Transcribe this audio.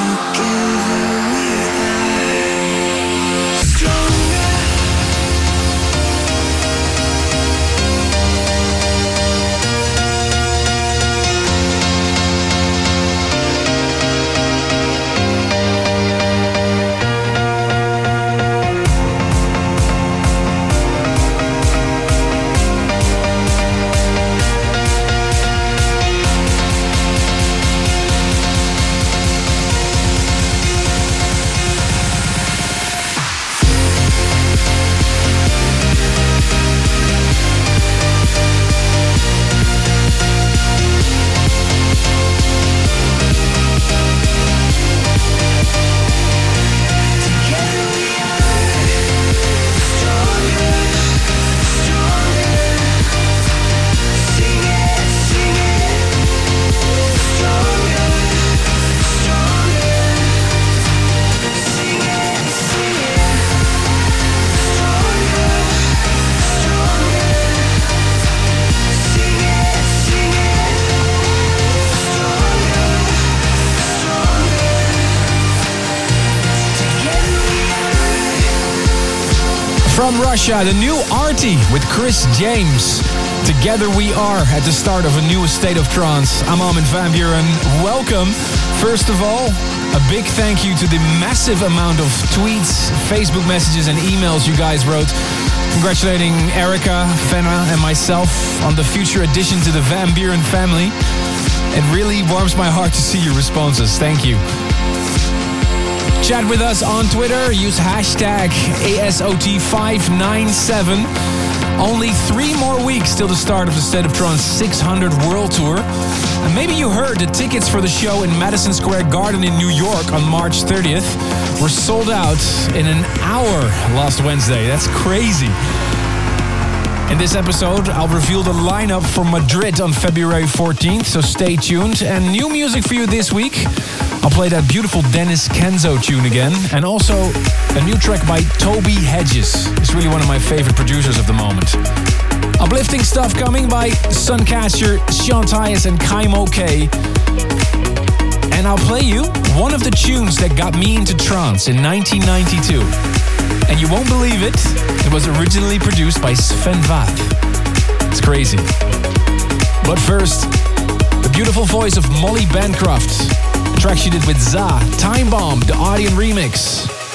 From Russia, the new Arty with Chris James. Together we are at the start of a new State of Trance. I'm Armin van Buuren. Welcome. First of all, a big thank you to the massive amount of tweets, Facebook messages and emails you guys wrote, congratulating Erica, Fenna and myself on the future addition to the Van Buuren family. It really warms my heart to see your responses. Thank you. Chat with us on Twitter. Use hashtag ASOT597. Only 3 more weeks till the start of the State of Trance 600 World Tour. And maybe you heard the tickets for the show in Madison Square Garden in New York on March 30th were sold out in an hour last Wednesday. That's crazy. In this episode, I'll reveal the lineup for Madrid on February 14th, so stay tuned. And new music for you this week. I'll play that beautiful Dennis Kenzo tune again. And also a new track by Toby Hedges. He's really one of my favorite producers of the moment. Uplifting stuff coming by Suncatcher, Sean Tyas and Kaimo K. And I'll play you one of the tunes that got me into trance in 1992. And you won't believe it, it was originally produced by Sven Väth. It's crazy. But first, the beautiful voice of Molly Bancroft. A track she did with Za, Time Bomb, the Ardian remix.